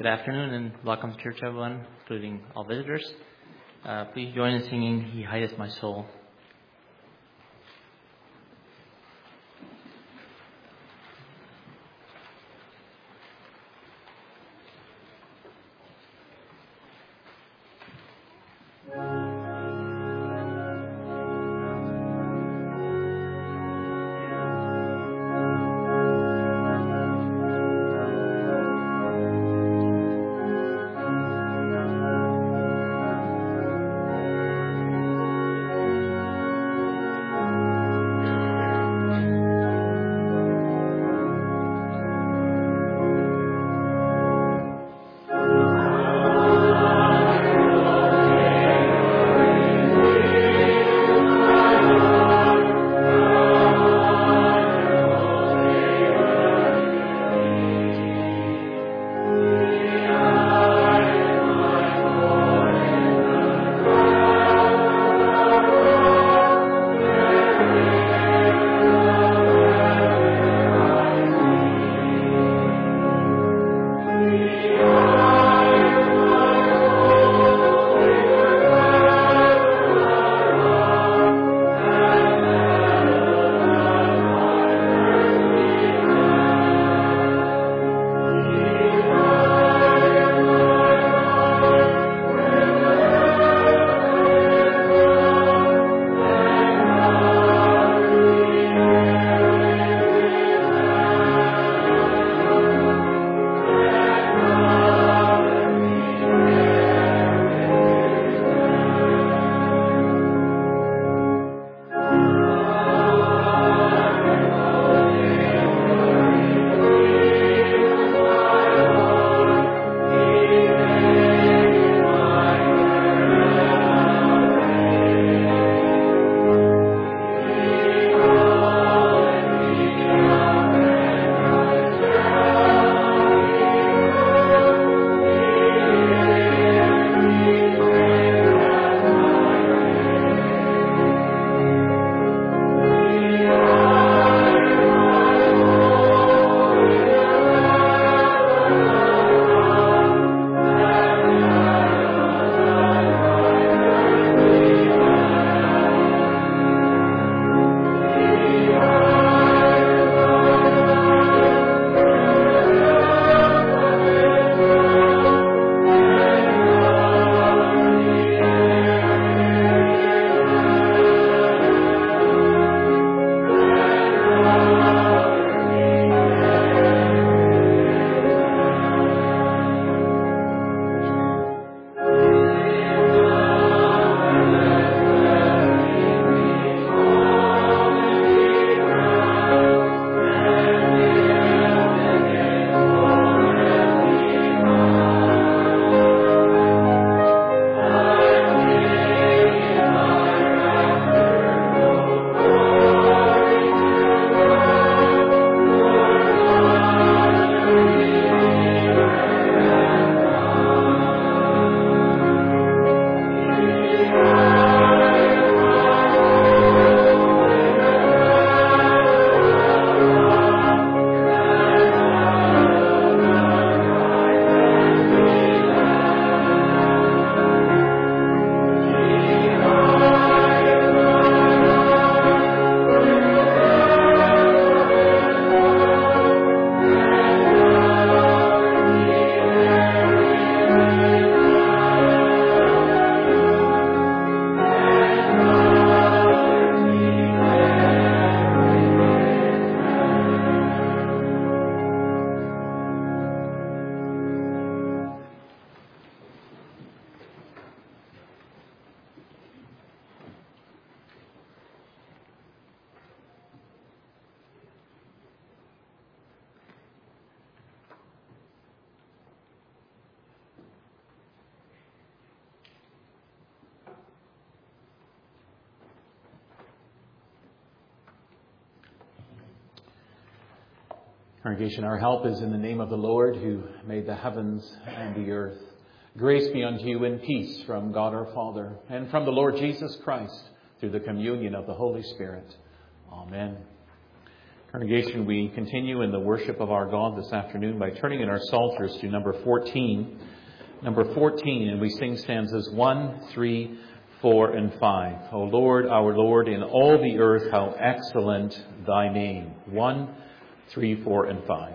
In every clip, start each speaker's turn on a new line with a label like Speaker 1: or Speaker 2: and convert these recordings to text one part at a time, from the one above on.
Speaker 1: Good afternoon and welcome to church, everyone, including all visitors. Please join in singing "He Hideth My Soul."
Speaker 2: Congregation, our help is in the name of the Lord who made the heavens and the earth. Grace be unto you and peace from God our Father and from the Lord Jesus Christ through the communion of the Holy Spirit. Amen. Congregation, we continue in the worship of our God this afternoon by turning in our Psalters to number 14. Number 14, and we sing stanzas 1, 3, 4, and 5. O Lord, our Lord, in all the earth, how excellent thy name. 1, 3, 4, and 5.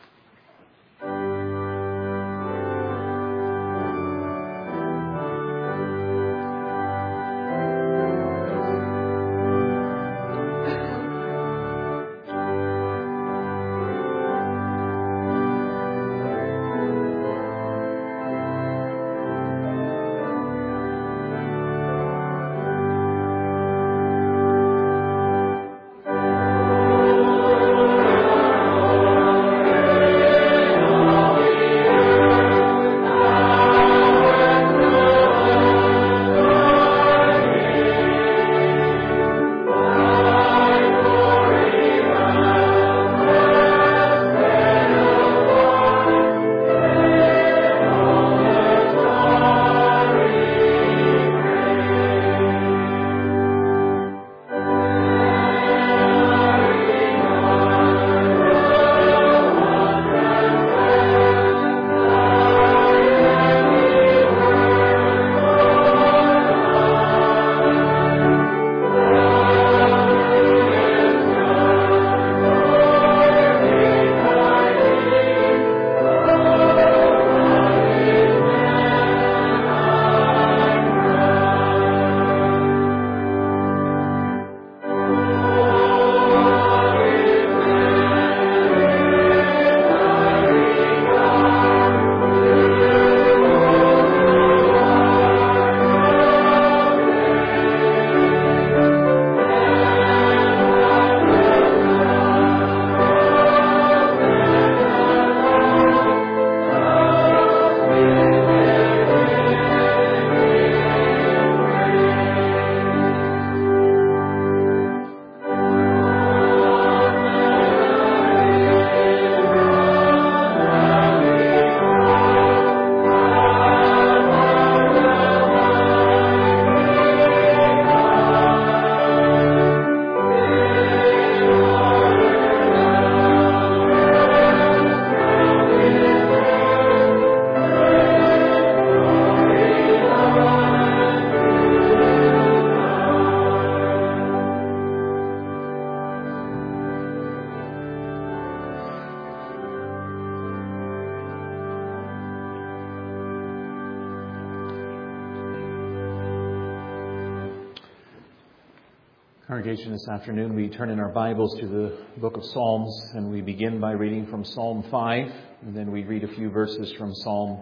Speaker 2: Congregation, this afternoon we turn in our Bibles to the book of Psalms, and we begin by reading from Psalm 5, and then we read a few verses from Psalm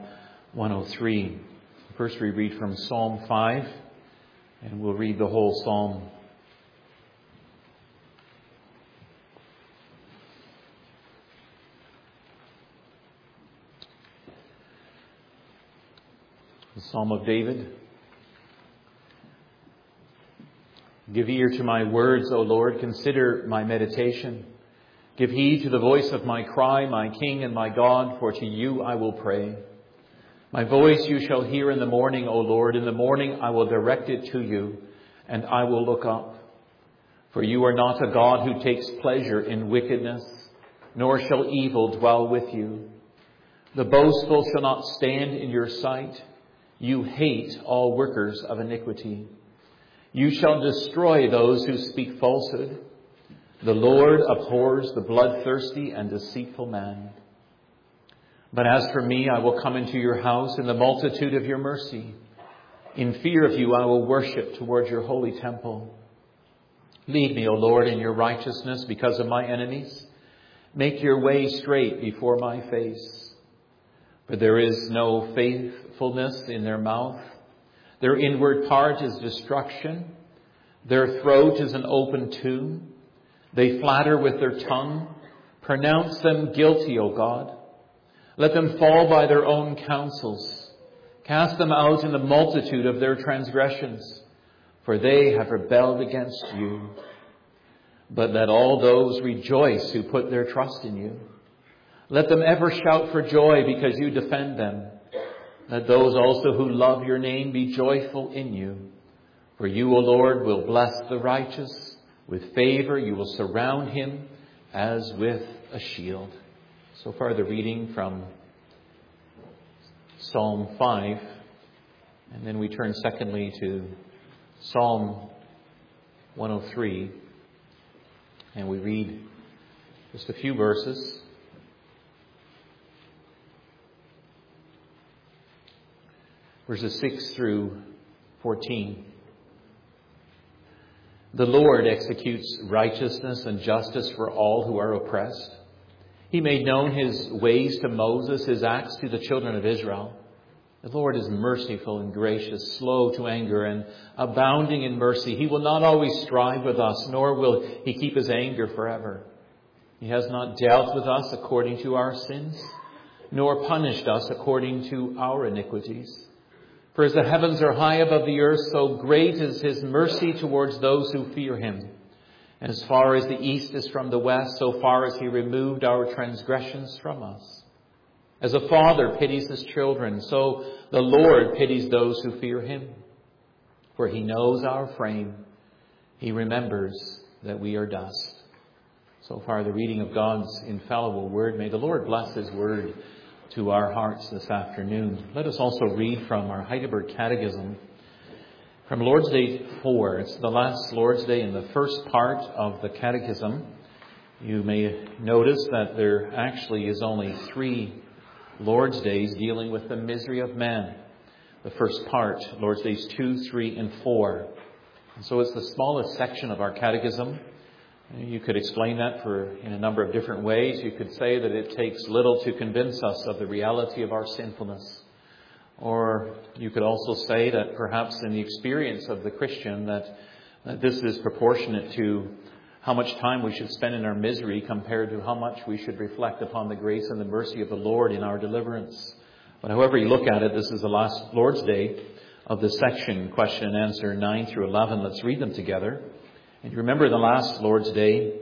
Speaker 2: 103. First we read from Psalm 5, and we'll read the whole psalm. The Psalm of David. Give ear to my words, O Lord. Consider my meditation. Give heed to the voice of my cry, my King and my God, for to you I will pray. My voice you shall hear in the morning, O Lord. In the morning I will direct it to you, and I will look up. For you are not a God who takes pleasure in wickedness, nor shall evil dwell with you. The boastful shall not stand in your sight. You hate all workers of iniquity. You shall destroy those who speak falsehood. The Lord abhors the bloodthirsty and deceitful man. But as for me, I will come into your house in the multitude of your mercy. In fear of you, I will worship toward your holy temple. Lead me, O Lord, in your righteousness because of my enemies. Make your way straight before my face. For there is no faithfulness in their mouth. Their inward part is destruction. Their throat is an open tomb. They flatter with their tongue. Pronounce them guilty, O God. Let them fall by their own counsels. Cast them out in the multitude of their transgressions, for they have rebelled against you. But let all those rejoice who put their trust in you. Let them ever shout for joy because you defend them. Let those also who love your name be joyful in you. For you, O Lord, will bless the righteous. With favor you will surround him as with a shield. So far the reading from Psalm 5, and then we turn secondly to Psalm 103, and we read just a few verses. Verses 6 through 14. The Lord executes righteousness and justice for all who are oppressed. He made known his ways to Moses, his acts to the children of Israel. The Lord is merciful and gracious, slow to anger and abounding in mercy. He will not always strive with us, nor will he keep his anger forever. He has not dealt with us according to our sins, nor punished us according to our iniquities. For as the heavens are high above the earth, so great is his mercy towards those who fear him. And as far as the east is from the west, so far as he removed our transgressions from us. As a father pities his children, so the Lord pities those who fear him. For he knows our frame. He remembers that we are dust. So far the reading of God's infallible word. May the Lord bless his word to our hearts this afternoon. Let us also read from our Heidelberg Catechism, from Lord's Day 4. It's the last Lord's Day in the first part of the Catechism. You may notice that there actually is only 3 Lord's Days dealing with the misery of man. The first part, Lord's Days 2, 3, and 4. And so it's the smallest section of our Catechism. You could explain that in a number of different ways. You could say that it takes little to convince us of the reality of our sinfulness. Or you could also say that perhaps in the experience of the Christian that this is proportionate to how much time we should spend in our misery compared to how much we should reflect upon the grace and the mercy of the Lord in our deliverance. But however you look at it, this is the last Lord's Day of this section, question and answer 9 through 11. Let's read them together. And you remember the last Lord's Day,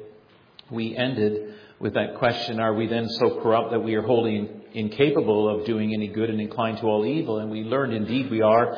Speaker 2: we ended with that question, are we then so corrupt that we are wholly incapable of doing any good and inclined to all evil? And we learned indeed we are,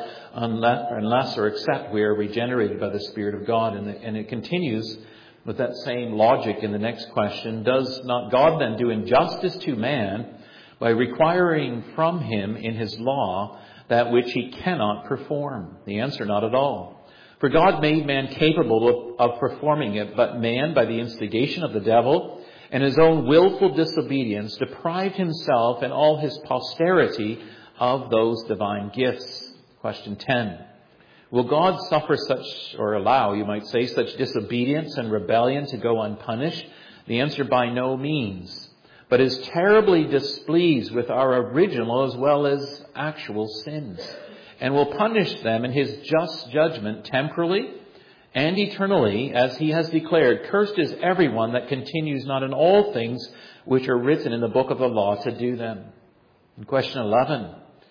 Speaker 2: unless or except we are regenerated by the Spirit of God. And it continues with that same logic in the next question. Does not God then do injustice to man by requiring from him in his law that which he cannot perform? The answer, not at all. For God made man capable of performing it, but man, by the instigation of the devil and his own willful disobedience, deprived himself and all his posterity of those divine gifts. Question 10. Will God suffer such, or allow, you might say, such disobedience and rebellion to go unpunished? The answer, by no means, but is terribly displeased with our original as well as actual sins, and will punish them in his just judgment temporally and eternally, as he has declared, cursed is everyone that continues not in all things which are written in the book of the law to do them. And question 11,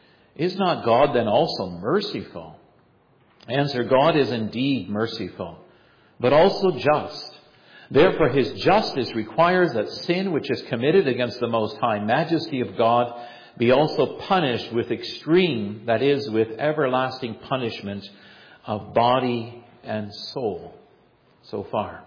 Speaker 2: is not God then also merciful? Answer, God is indeed merciful, but also just. Therefore his justice requires that sin which is committed against the most high majesty of God be also punished with extreme, that is, with everlasting punishment of body and soul. So far,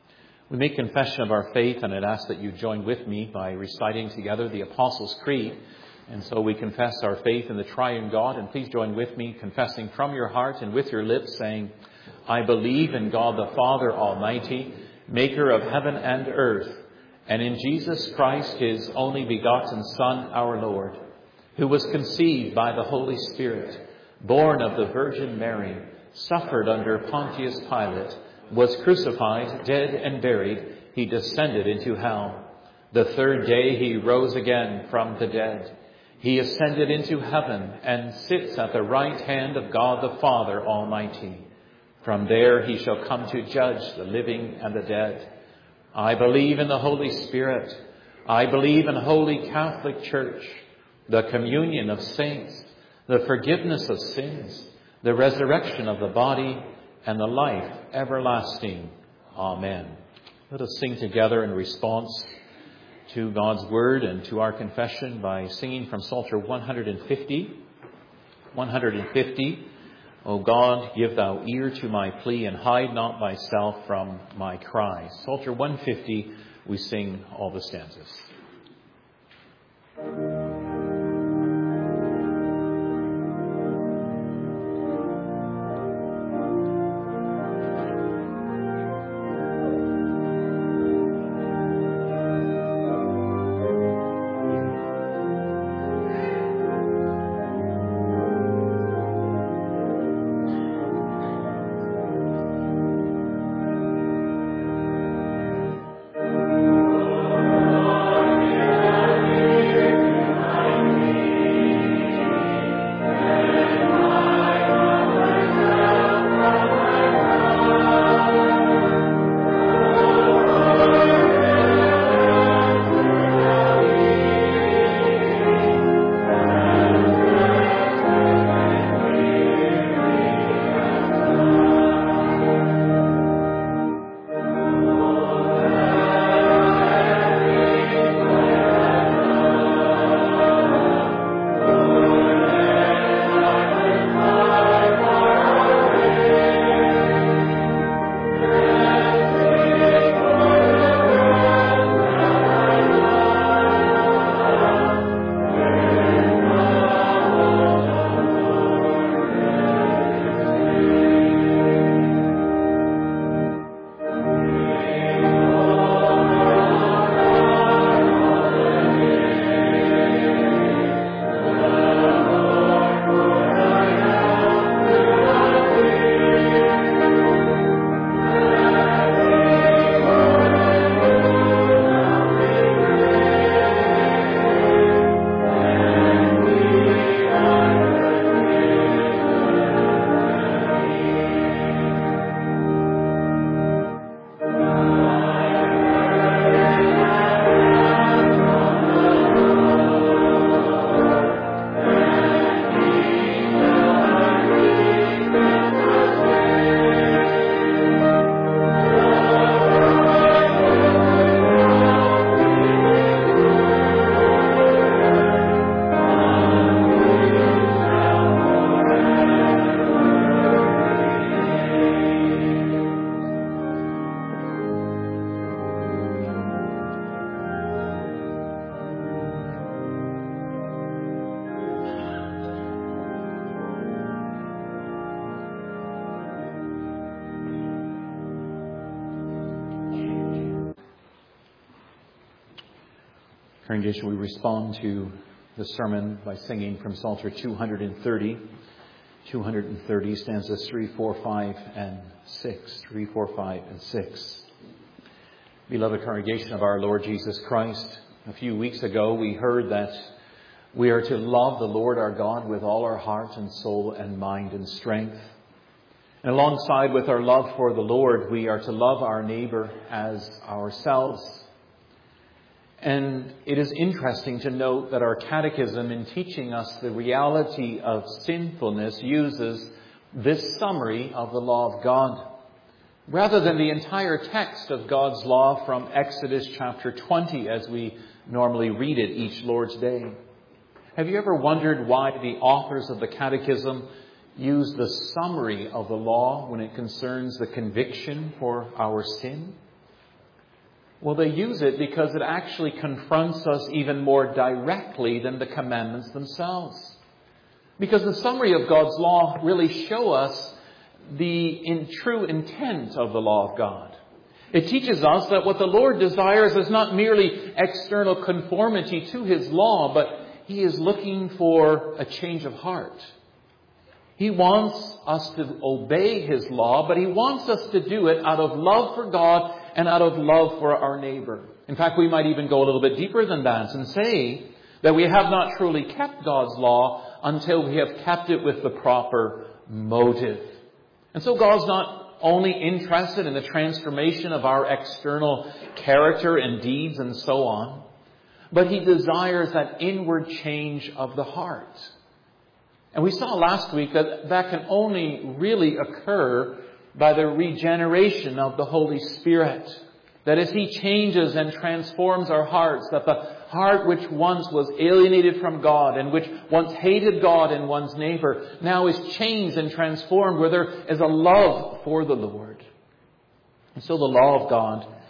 Speaker 2: we make confession of our faith, and I'd ask that you join with me by reciting together the Apostles' Creed. And so we confess our faith in the triune God, and please join with me, confessing from your heart and with your lips, saying, I believe in God the Father Almighty, maker of heaven and earth, and in Jesus Christ, his only begotten Son, our Lord, who was conceived by the Holy Spirit, born of the Virgin Mary, suffered under Pontius Pilate, was crucified, dead and buried. He descended into hell. The third day he rose again from the dead. He ascended into heaven and sits at the right hand of God the Father Almighty. From there he shall come to judge the living and the dead. I believe in the Holy Spirit. I believe in Holy Catholic Church, the communion of saints, the forgiveness of sins, the resurrection of the body, and the life everlasting. Amen. Let us sing together in response to God's word and to our confession by singing from Psalter 150. 150. O God, give thou ear to my plea, and hide not thyself from my cry. Psalter 150, we sing all the stanzas. Congregation, we respond to the sermon by singing from Psalter 230. 230, stanzas 3, 4, 5, and 6. 3, 4, 5, and 6. Beloved congregation of our Lord Jesus Christ, a few weeks ago we heard that we are to love the Lord our God with all our heart and soul and mind and strength. And alongside with our love for the Lord, we are to love our neighbor as ourselves. And it is interesting to note that our catechism, in teaching us the reality of sinfulness, uses this summary of the law of God, rather than the entire text of God's law from Exodus chapter 20, as we normally read it each Lord's Day. Have you ever wondered why the authors of the catechism use the summary of the law when it concerns the conviction for our sin? Well, they use it because it actually confronts us even more directly than the commandments themselves. Because the summary of God's law really show us the true intent of the law of God. It teaches us that what the Lord desires is not merely external conformity to His law, but He is looking for a change of heart. He wants us to obey His law, but He wants us to do it out of love for God and out of love for our neighbor. In fact, we might even go a little bit deeper than that and say that we have not truly kept God's law until we have kept it with the proper motive. And so God's not only interested in the transformation of our external character and deeds and so on, but He desires that inward change of the heart. And we saw last week that that can only really occur by the regeneration of the Holy Spirit. That as He changes and transforms our hearts, that the heart which once was alienated from God and which once hated God and one's neighbor now is changed and transformed where there is a love for the Lord. And so the law of God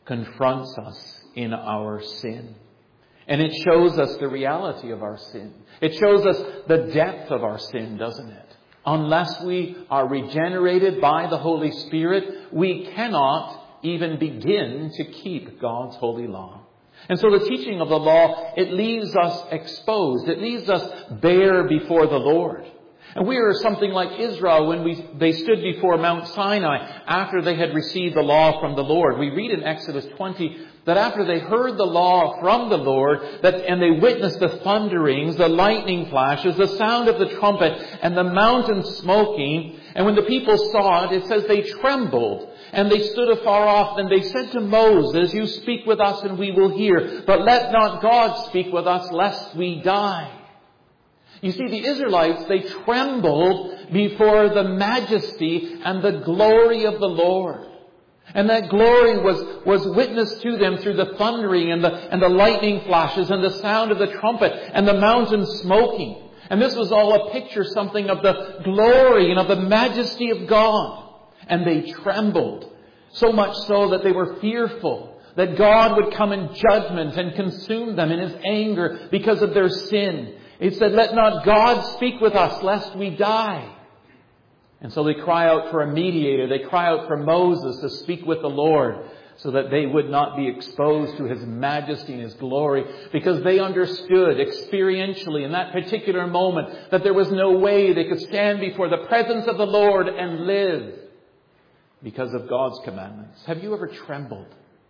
Speaker 2: confronts us in our sin. And it shows us the reality of our sin. It shows us the depth of our sin, doesn't it? Unless we are regenerated by the Holy Spirit, we cannot even begin to keep God's holy law. And so the teaching of the law, it leaves us exposed. It leaves us bare before the Lord. And we are something like Israel when they stood before Mount Sinai after they had received the law from the Lord. We read in Exodus 20 that after they heard the law from the Lord, and they witnessed the thunderings, the lightning flashes, the sound of the trumpet, and the mountain smoking, and when the people saw it, it says they trembled, and they stood afar off, and they said to Moses, "You speak with us, and we will hear, but let not God speak with us, lest we die." You see, the Israelites, they trembled before the majesty and the glory of the Lord. And that glory was witnessed to them through the thundering and the lightning flashes and the sound of the trumpet and the mountain smoking. And this was all a picture, something of the glory and of the majesty of God. And they trembled, so much so that they were fearful that God would come in judgment and consume them in His anger because of their sin. It said, "Let not God speak with us, lest we die." And so they cry out for a mediator. They cry out for Moses to speak with the Lord so that they would not be exposed to His majesty and His glory, because they understood experientially in that particular moment that there was no way they could stand before the presence of the Lord and live because of God's commandments. Have you ever trembled?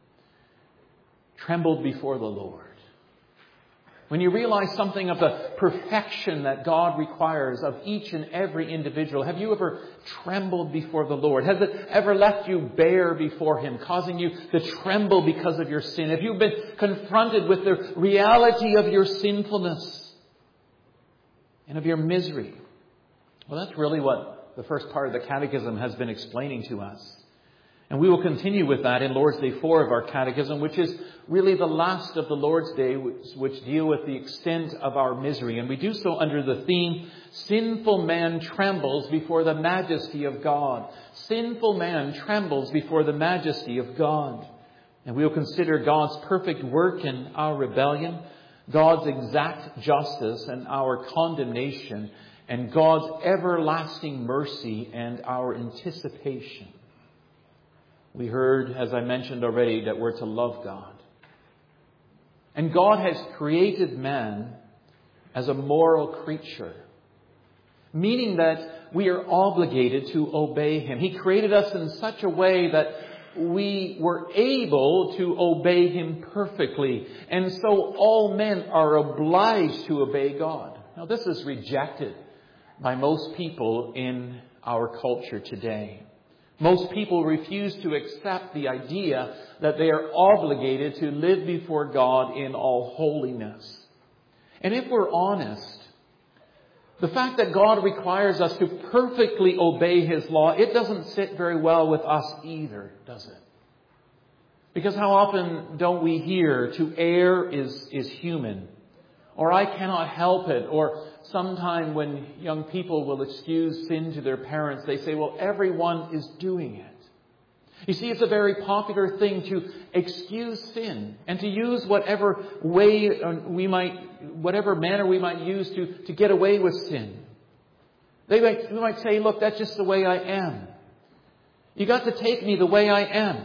Speaker 2: Trembled before the Lord? When you realize something of the perfection that God requires of each and every individual, have you ever trembled before the Lord? Has it ever left you bare before Him, causing you to tremble because of your sin? Have you been confronted with the reality of your sinfulness and of your misery? Well, that's really what the first part of the Catechism has been explaining to us. And we will continue with that in Lord's Day 4 of our Catechism, which is really the last of the Lord's Day, which deal with the extent of our misery. And we do so under the theme, "Sinful man trembles before the majesty of God." Sinful man trembles before the majesty of God. And we will consider God's perfect work in our rebellion, God's exact justice and our condemnation, and God's everlasting mercy and our anticipation. We heard, as I mentioned already, that we're to love God. And God has created man as a moral creature, meaning that we are obligated to obey Him. He created us in such a way that we were able to obey Him perfectly. And so all men are obliged to obey God. Now, this is rejected by most people in our culture today. Most people refuse to accept the idea that they are obligated to live before God in all holiness. And if we're honest, the fact that God requires us to perfectly obey His law, it doesn't sit very well with us either, does it? Because how often don't we hear, "To err is human," or "I cannot help it," or sometime when young people will excuse sin to their parents, they say, "Well, everyone is doing it." You see, it's a very popular thing to excuse sin and to use whatever way whatever manner we might use to get away with sin. We might say, "Look, that's just the way I am. You got to take me the way I am."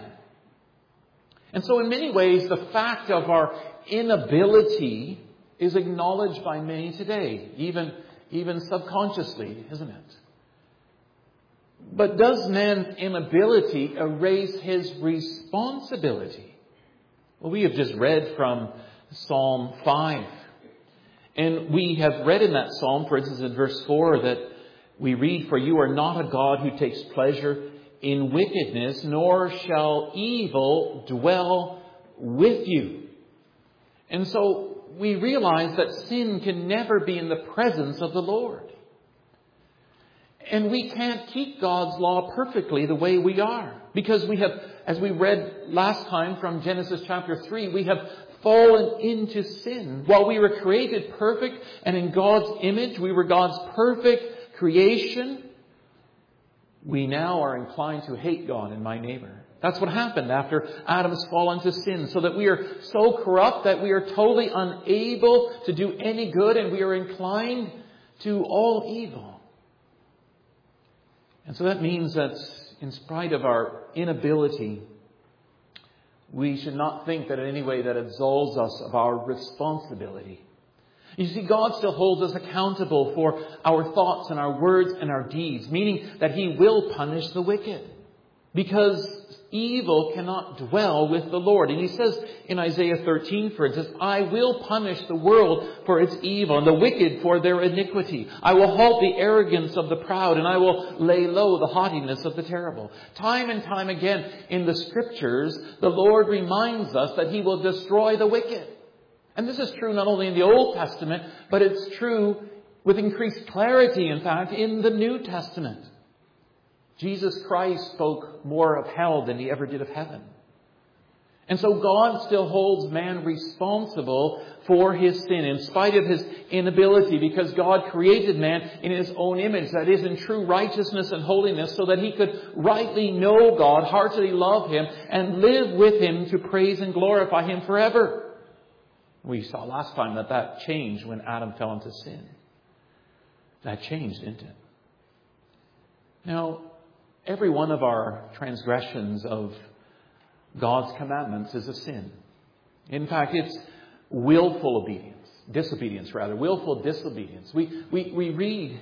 Speaker 2: And so in many ways, the fact of our inability is acknowledged by many today, even subconsciously, isn't it? But does man's inability erase his responsibility? Well, we have just read from Psalm 5. And we have read in that psalm, for instance, in verse 4, that we read, "For you are not a God who takes pleasure in wickedness, nor shall evil dwell with you." And so we realize that sin can never be in the presence of the Lord. And we can't keep God's law perfectly the way we are. Because we have, as we read last time from Genesis chapter 3, we have fallen into sin. While we were created perfect and in God's image, we were God's perfect creation, we now are inclined to hate God and my neighbor. That's what happened after Adam's fall into sin, so that we are so corrupt that we are totally unable to do any good, and we are inclined to all evil. And so that means that in spite of our inability, we should not think that in any way that absolves us of our responsibility. You see, God still holds us accountable for our thoughts and our words and our deeds, meaning that He will punish the wicked. Because evil cannot dwell with the Lord. And He says in Isaiah 13, for instance, I will punish the world for its evil and the wicked for their iniquity. I will halt the arrogance of the proud, and I will lay low the haughtiness of the terrible. Time and time again in the Scriptures, the Lord reminds us that He will destroy the wicked. And this is true not only in the Old Testament, but it's true with increased clarity, in fact, in the New Testament. Jesus Christ spoke more of hell than He ever did of heaven. And so God still holds man responsible for his sin in spite of his inability, because God created man in His own image, that is, in true righteousness and holiness, so that he could rightly know God, heartily love Him, and live with Him to praise and glorify Him forever. We saw last time that changed when Adam fell into sin. That changed, didn't it? Now, every one of our transgressions of God's commandments is a sin. In fact, it's willful obedience. Willful disobedience. We read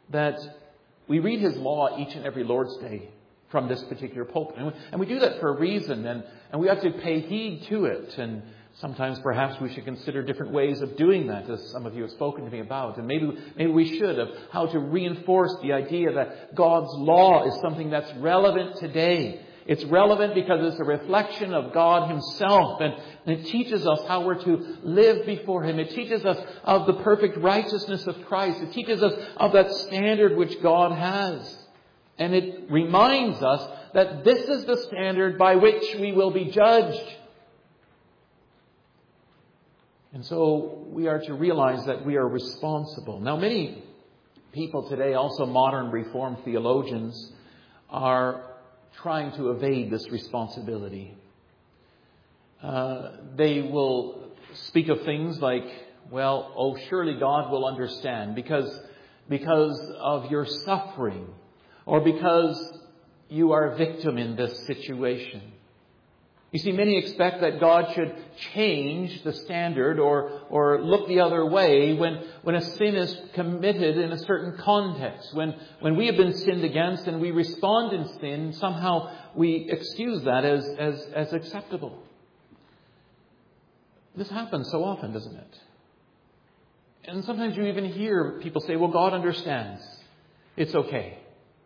Speaker 2: His law each and every Lord's Day from this particular pulpit. And we do that for a reason, and we have to pay heed to it. And sometimes perhaps we should consider different ways of doing that, as some of you have spoken to me about. And maybe we should, of how to reinforce the idea that God's law is something that's relevant today. It's relevant because it's a reflection of God Himself, and it teaches us how we're to live before Him. It teaches us of the perfect righteousness of Christ. It teaches us of that standard which God has. And it reminds us that this is the standard by which we will be judged. And so we are to realize that we are responsible. Now, many people today, also modern Reformed theologians, are trying to evade this responsibility. They will speak of things like, well, surely God will understand because of your suffering, or because you are a victim in this situation. You see, many expect that God should change the standard or look the other way when a sin is committed in a certain context. When we have been sinned against and we respond in sin, somehow we excuse that as acceptable. This happens so often, doesn't it? And sometimes you even hear people say, well, God understands. It's okay.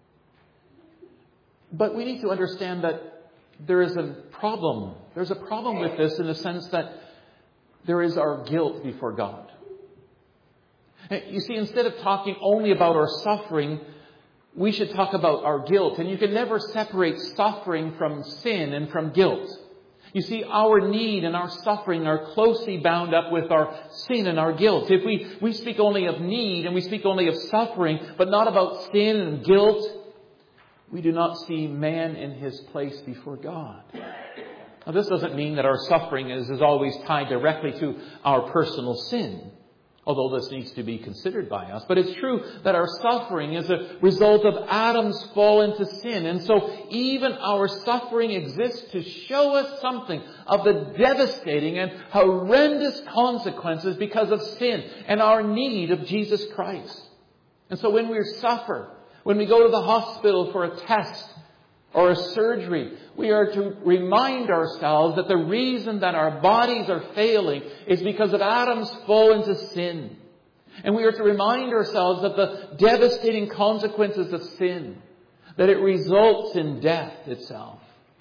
Speaker 2: But we need to understand that there is a problem. There's a problem with this in the sense that there is our guilt before God. You see, instead of talking only about our suffering, we should talk about our guilt. And you can never separate suffering from sin and from guilt. You see, our need and our suffering are closely bound up with our sin and our guilt. If we speak only of need and we speak only of suffering, but not about sin and guilt, we do not see man in his place before God. Now, this doesn't mean that our suffering is always tied directly to our personal sin, although this needs to be considered by us. But it's true that our suffering is a result of Adam's fall into sin. And so even our suffering exists to show us something of the devastating and horrendous consequences because of sin and our need of Jesus Christ. And so when we suffer, when we go to the hospital for a test or a surgery, we are to remind ourselves that the reason that our bodies are failing is because of Adam's fall into sin. And we are to remind ourselves of the devastating consequences of sin, that it results in death itself.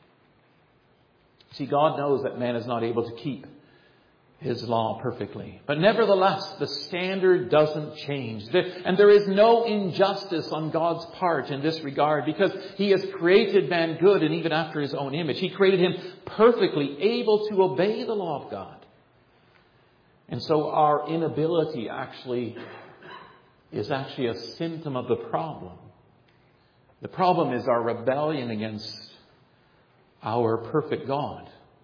Speaker 2: See, God knows that man is not able to keep His law perfectly. But nevertheless, the standard doesn't change. And there is no injustice on God's part in this regard, because He has created man good and even after His own image. He created him perfectly able to obey the law of God. And so our inability is actually a symptom of the problem. The problem is our rebellion against our perfect God.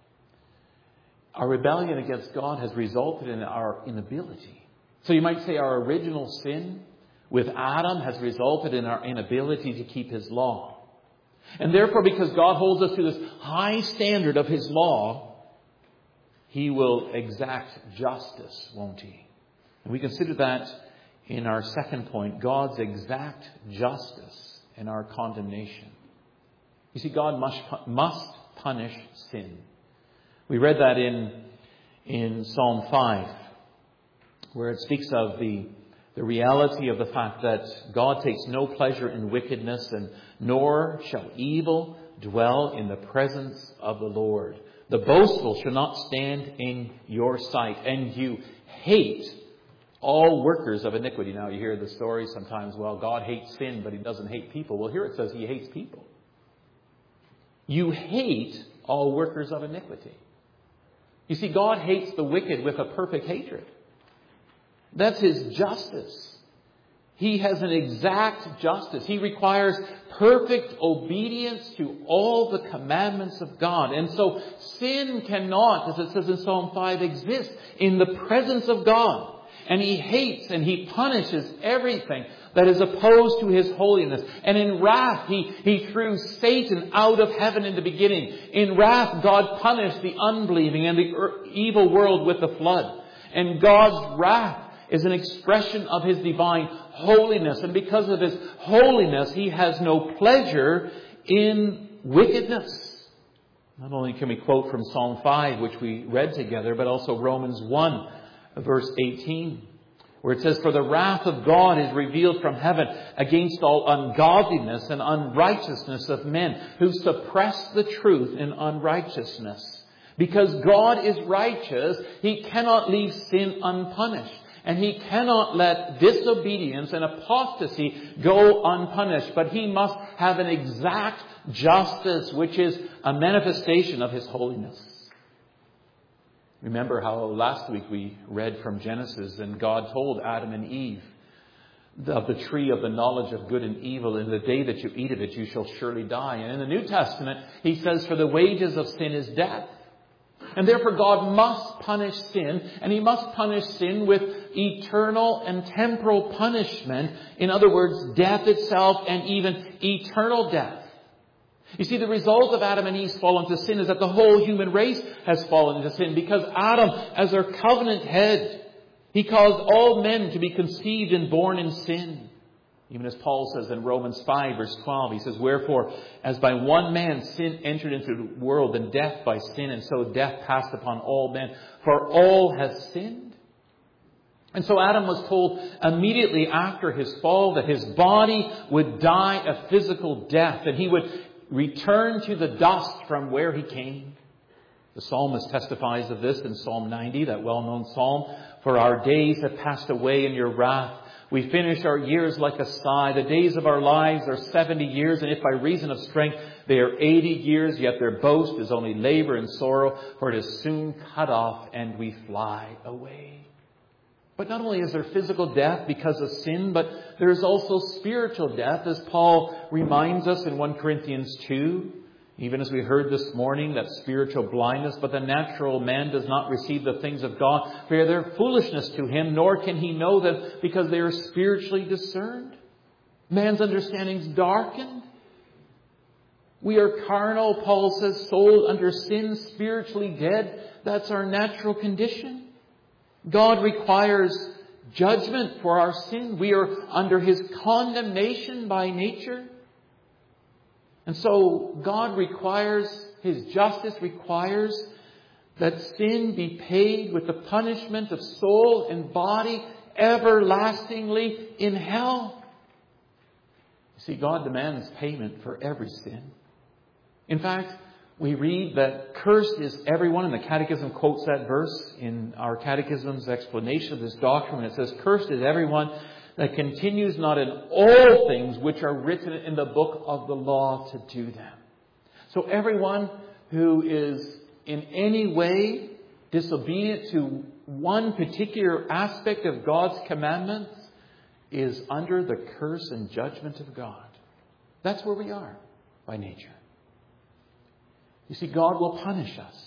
Speaker 2: Our rebellion against God has resulted in our inability. So you might say our original sin with Adam has resulted in our inability to keep His law. And therefore, because God holds us to this high standard of His law, He will exact justice, won't He? And we consider that in our second point, God's exact justice in our condemnation. You see, God must punish sin. We read that in Psalm 5, where it speaks of the reality of the fact that God takes no pleasure in wickedness, and nor shall evil dwell in the presence of the Lord. The boastful shall not stand in your sight, and you hate all workers of iniquity. Now you hear the story sometimes, well, God hates sin, but He doesn't hate people. Well, here it says He hates people. You hate all workers of iniquity. You see, God hates the wicked with a perfect hatred. That's His justice. He has an exact justice. He requires perfect obedience to all the commandments of God. And so sin cannot, as it says in Psalm 5, exist in the presence of God. And He hates and He punishes everything that is opposed to His holiness. And in wrath, He threw Satan out of heaven in the beginning. In wrath, God punished the unbelieving and the evil world with the flood. And God's wrath is an expression of His divine holiness. And because of His holiness, He has no pleasure in wickedness. Not only can we quote from Psalm 5, which we read together, but also Romans 1, verse 18, where it says, "For the wrath of God is revealed from heaven against all ungodliness and unrighteousness of men who suppress the truth in unrighteousness." Because God is righteous, He cannot leave sin unpunished. And He cannot let disobedience and apostasy go unpunished. But He must have an exact justice, which is a manifestation of His holiness. Remember how last week we read from Genesis, and God told Adam and Eve of the tree of the knowledge of good and evil, "In the day that you eat of it, you shall surely die." And in the New Testament, He says, "For the wages of sin is death." And therefore God must punish sin, and He must punish sin with eternal and temporal punishment. In other words, death itself and even eternal death. You see, the result of Adam and Eve's fall into sin is that the whole human race has fallen into sin, because Adam, as their covenant head, he caused all men to be conceived and born in sin. Even as Paul says in Romans 5, verse 12, he says, "Wherefore, as by one man sin entered into the world, and death by sin, and so death passed upon all men, for all have sinned." And so Adam was told immediately after his fall that his body would die a physical death, and he would return to the dust from where he came. The psalmist testifies of this in Psalm 90, that well-known psalm. "For our days have passed away in your wrath. We finish our years like a sigh. The days of our lives are 70 years, and if by reason of strength they are 80 years, yet their boast is only labor and sorrow, for it is soon cut off and we fly away." But not only is there physical death because of sin, but there is also spiritual death, as Paul reminds us in 1 Corinthians 2. Even as we heard this morning, that spiritual blindness, "But the natural man does not receive the things of God, for they are foolishness to him, nor can he know them, because they are spiritually discerned." Man's understanding is darkened. We are carnal, Paul says, sold under sin, spiritually dead. That's our natural condition. God requires judgment for our sin. We are under His condemnation by nature. And so God requires, His justice requires, that sin be paid with the punishment of soul and body everlastingly in hell. You see, God demands payment for every sin. In fact, we read that cursed is everyone, and the Catechism quotes that verse in our Catechism's explanation of this doctrine. It says, "Cursed is everyone that continues not in all things which are written in the book of the law to do them." So everyone who is in any way disobedient to one particular aspect of God's commandments is under the curse and judgment of God. That's where we are by nature. You see, God will punish us.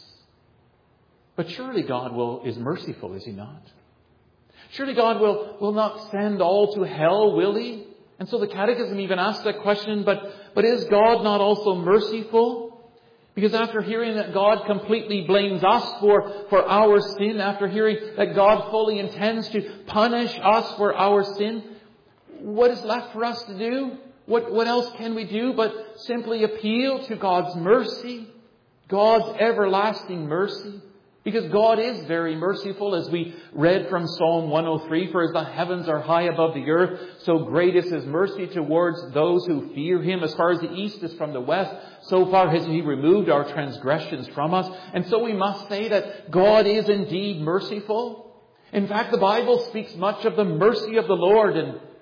Speaker 2: But surely God is merciful, is He not? Surely God will not send all to hell, will He? And so the Catechism even asks that question, but is God not also merciful? Because after hearing that God completely blames us for our sin, after hearing that God fully intends to punish us for our sin, what is left for us to do? What else can we do but simply appeal to God's mercy, God's everlasting mercy? Because God is very merciful, as we read from Psalm 103, for as the heavens are high above the earth, so great is His mercy towards those who fear Him. As far as the east is from the west, so far has He removed our transgressions from us. And so we must say that God is indeed merciful. In fact, the Bible speaks much of the mercy of the Lord,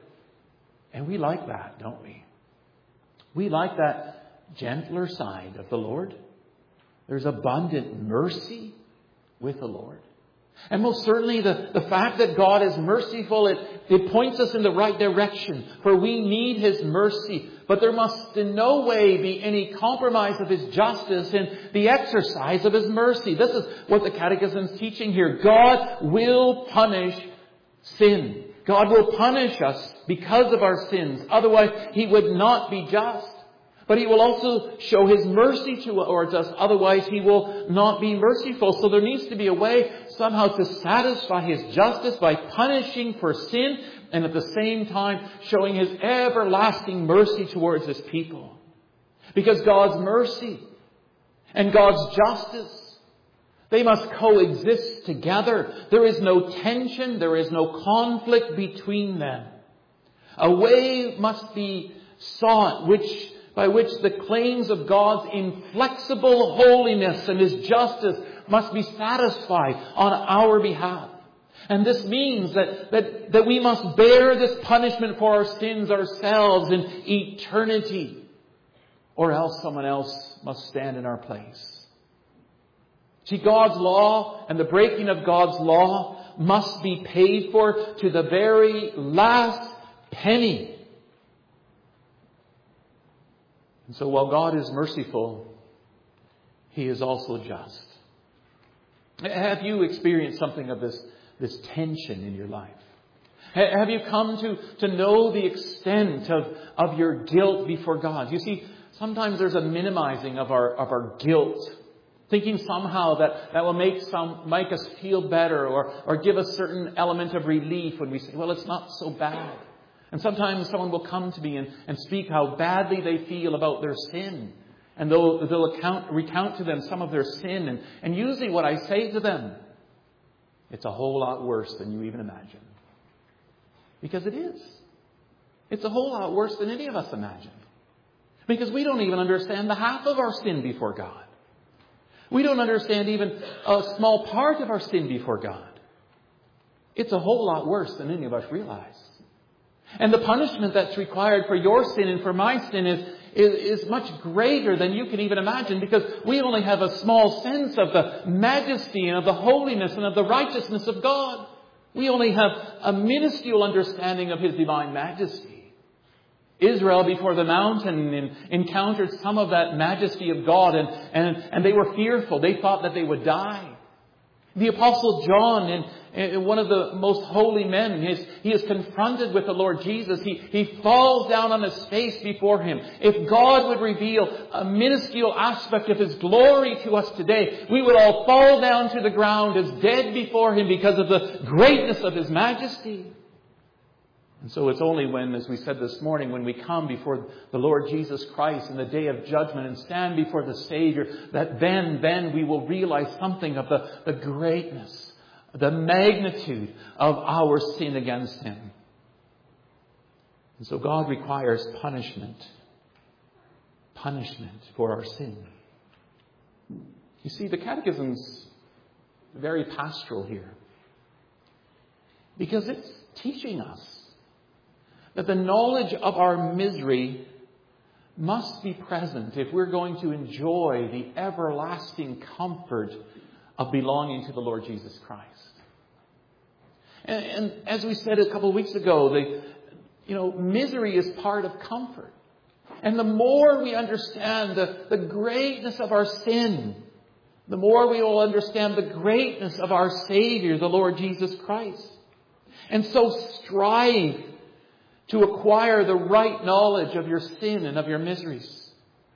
Speaker 2: and we like that, don't we? We like that gentler side of the Lord. There's abundant mercy with the Lord. And most certainly the fact that God is merciful, it points us in the right direction. For we need His mercy. But there must in no way be any compromise of His justice in the exercise of His mercy. This is what the Catechism is teaching here. God will punish sin. God will punish us because of our sins. Otherwise, He would not be just. But He will also show His mercy towards us. Otherwise, He will not be merciful. So there needs to be a way somehow to satisfy His justice by punishing for sin and at the same time showing His everlasting mercy towards His people. Because God's mercy and God's justice, they must coexist together. There is no tension. There is no conflict between them. A way must be sought by which the claims of God's inflexible holiness and His justice must be satisfied on our behalf. And this means that we must bear this punishment for our sins ourselves in eternity, or else someone else must stand in our place. See, God's law and the breaking of God's law must be paid for to the very last penny. And so while God is merciful, He is also just. Have you experienced something of this tension in your life? Have you come to know the extent of your guilt before God? You see, sometimes there's a minimizing of our guilt, thinking somehow that will make us feel better or give us certain element of relief when we say, well, it's not so bad. And sometimes someone will come to me and speak how badly they feel about their sin. And they'll recount to them some of their sin. And usually what I say to them, it's a whole lot worse than you even imagine. Because it is. It's a whole lot worse than any of us imagine. Because we don't even understand the half of our sin before God. We don't understand even a small part of our sin before God. It's a whole lot worse than any of us realize. And the punishment that's required for your sin and for my sin is much greater than you can even imagine, because we only have a small sense of the majesty and of the holiness and of the righteousness of God. We only have a minuscule understanding of His divine majesty. Israel before the mountain encountered some of that majesty of God and they were fearful. They thought that they would die. The Apostle John, one of the most holy men, he is confronted with the Lord Jesus. He falls down on his face before Him. If God would reveal a minuscule aspect of His glory to us today, we would all fall down to the ground as dead before Him because of the greatness of His majesty. And so it's only when, as we said this morning, when we come before the Lord Jesus Christ in the day of judgment and stand before the Savior, that then we will realize something of the greatness, the magnitude of our sin against Him. And so God requires punishment for our sin. You see, the Catechism's very pastoral here, because it's teaching us that the knowledge of our misery must be present if we're going to enjoy the everlasting comfort of belonging to the Lord Jesus Christ. And as we said a couple of weeks ago, misery is part of comfort. And the more we understand the greatness of our sin, the more we will understand the greatness of our Savior, the Lord Jesus Christ. And so strive to acquire the right knowledge of your sin and of your miseries.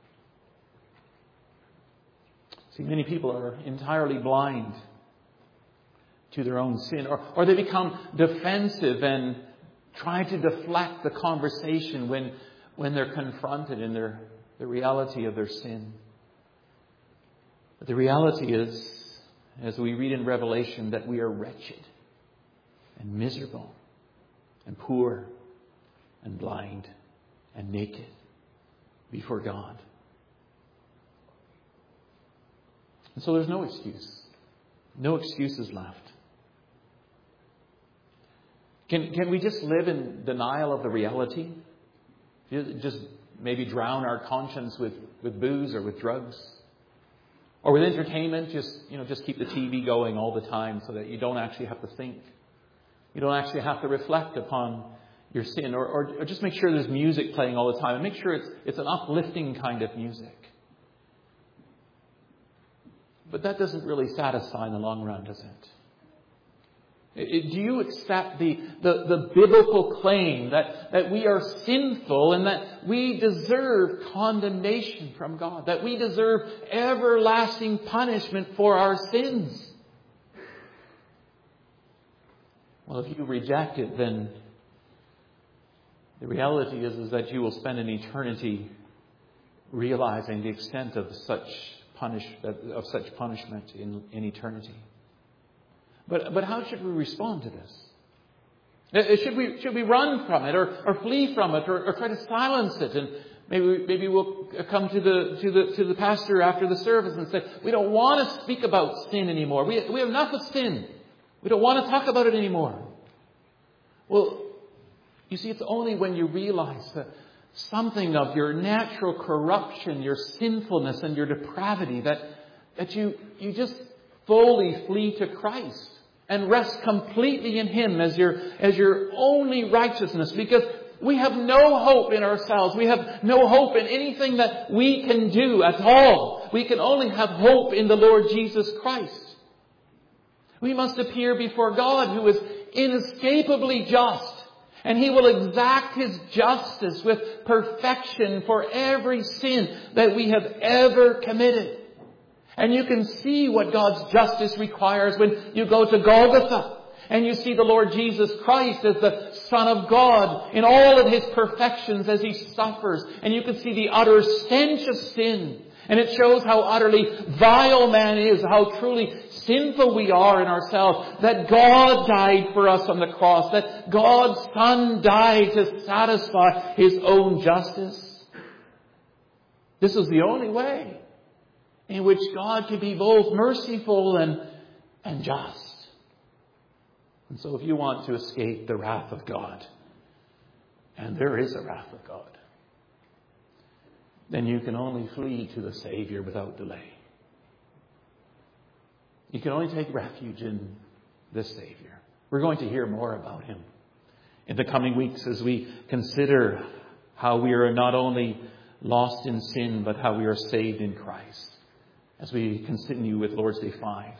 Speaker 2: See, many people are entirely blind to their own sin, or they become defensive and try to deflect the conversation when they're confronted in the reality of their sin. But the reality is, as we read in Revelation, that we are wretched and miserable and poor and blind and naked before God. And so there's no excuse. No excuses left. Can we just live in denial of the reality? Just maybe drown our conscience with booze or with drugs? Or with entertainment, just keep the TV going all the time so that you don't actually have to think. You don't actually have to reflect upon your sin. Or just make sure there's music playing all the time. And make sure it's an uplifting kind of music. But that doesn't really satisfy in the long run, does it? Do you accept the biblical claim that we are sinful and that we deserve condemnation from God, that we deserve everlasting punishment for our sins? Well, if you reject it, then the reality is that you will spend an eternity realizing the extent of such punishment in eternity. But how should we respond to this? Should we run from it or flee from it or try to silence it? And maybe we'll come to the pastor after the service and say, we don't want to speak about sin anymore. We have enough of sin. We don't want to talk about it anymore. Well, you see, it's only when you realize that something of your natural corruption, your sinfulness and your depravity that you just fully flee to Christ and rest completely in Him as your only righteousness, because we have no hope in ourselves. We have no hope in anything that we can do at all. We can only have hope in the Lord Jesus Christ. We must appear before God, who is inescapably just, and He will exact His justice with perfection for every sin that we have ever committed. And you can see what God's justice requires when you go to Golgotha and you see the Lord Jesus Christ as the Son of God in all of His perfections as He suffers. And you can see the utter stench of sin. And it shows how utterly vile man is, how truly sinful we are in ourselves, that God died for us on the cross, that God's Son died to satisfy His own justice. This is the only way in which God can be both merciful and just. And so if you want to escape the wrath of God, and there is a wrath of God, then you can only flee to the Savior without delay. You can only take refuge in this Savior. We're going to hear more about Him in the coming weeks as we consider how we are not only lost in sin, but how we are saved in Christ, as we continue with Lord's Day 5.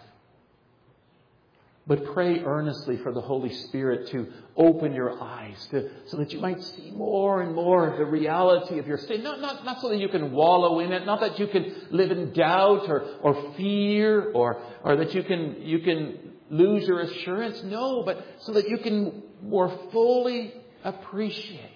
Speaker 2: But pray earnestly for the Holy Spirit to open your eyes so that you might see more and more of the reality of your sin. Not so that you can wallow in it, not that you can live in doubt or fear or that you can lose your assurance. No, but so that you can more fully appreciate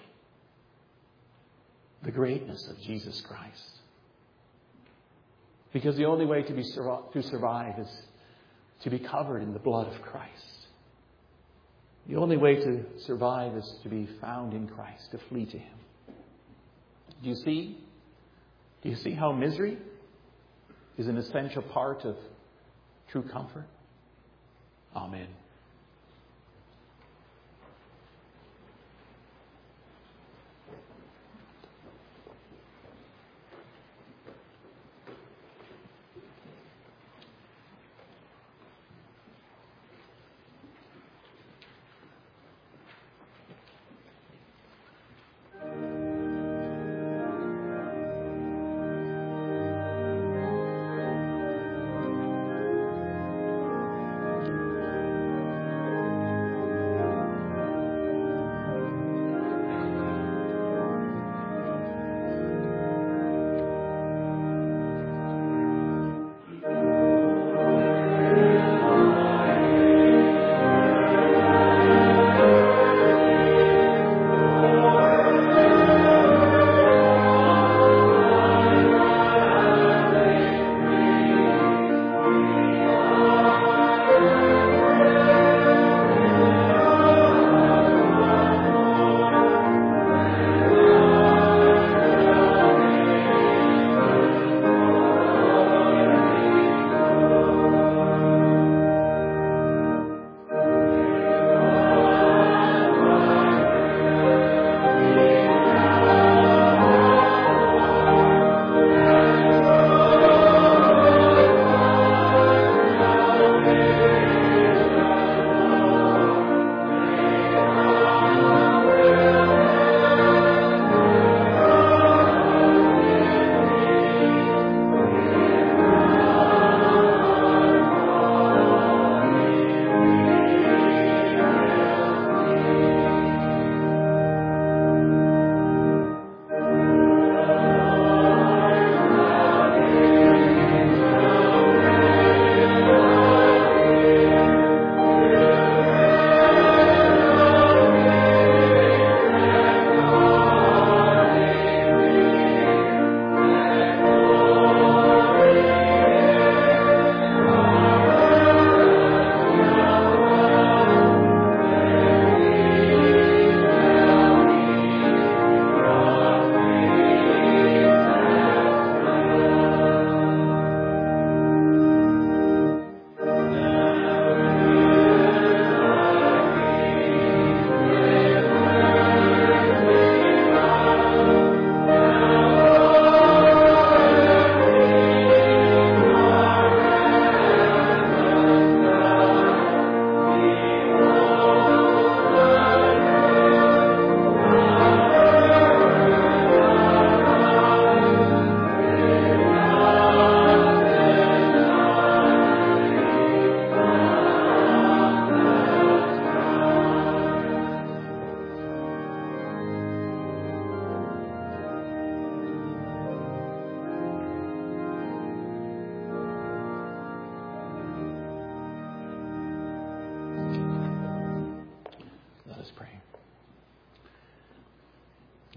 Speaker 2: the greatness of Jesus Christ. Because the only way to survive is to be covered in the blood of Christ. The only way to survive is to be found in Christ, to flee to Him. Do you see? Do you see how misery is an essential part of true comfort? Amen.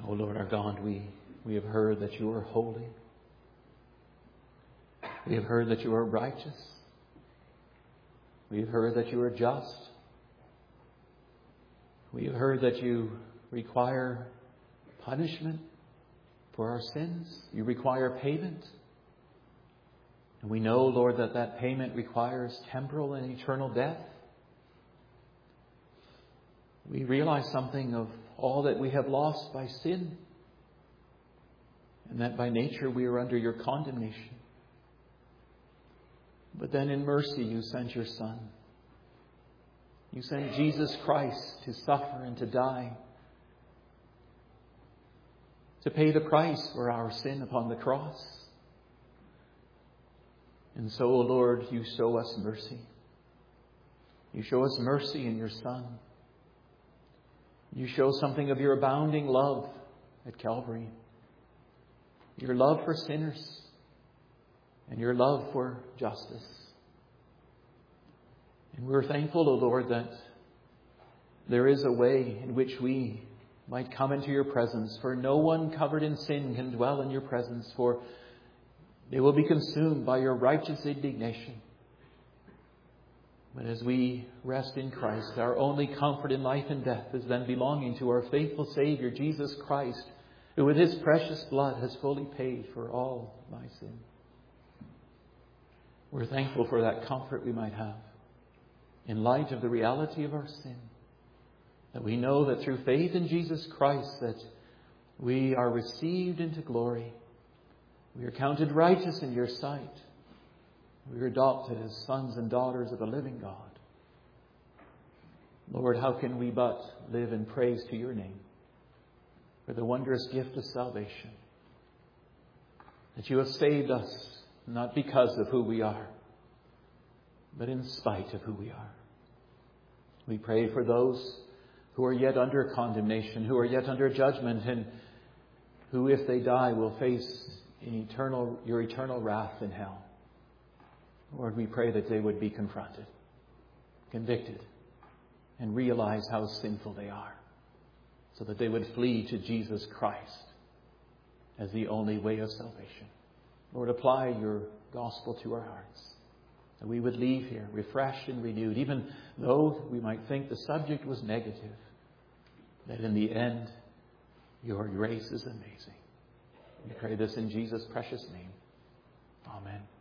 Speaker 2: O Lord our God, we have heard that you are holy. We have heard that you are righteous. We have heard that you are just. We have heard that you require punishment for our sins. You require payment. And we know, Lord, that that payment requires temporal and eternal death. We realize something of all that we have lost by sin, and that by nature we are under your condemnation. But then in mercy you sent your Son. You sent Jesus Christ to suffer and to die, to pay the price for our sin upon the cross. And so, O Lord, you show us mercy. You show us mercy in your Son. You show something of your abounding love at Calvary. Your love for sinners and your love for justice. And we're thankful, O Lord, that there is a way in which we might come into your presence. For no one covered in sin can dwell in your presence, for they will be consumed by your righteous indignation. But as we rest in Christ, our only comfort in life and death is then belonging to our faithful Savior, Jesus Christ, who with his precious blood has fully paid for all my sin. We're thankful for that comfort we might have in light of the reality of our sin, that we know that through faith in Jesus Christ that we are received into glory. We are counted righteous in your sight. We are adopted as sons and daughters of the living God. Lord, how can we but live in praise to your name for the wondrous gift of salvation, that you have saved us not because of who we are, but in spite of who we are. We pray for those who are yet under condemnation, who are yet under judgment, and who, if they die, will face your eternal wrath in hell. Lord, we pray that they would be confronted, convicted, and realize how sinful they are, so that they would flee to Jesus Christ as the only way of salvation. Lord, apply your gospel to our hearts, that we would leave here refreshed and renewed, even though we might think the subject was negative, that in the end, your grace is amazing. We pray this in Jesus' precious name. Amen.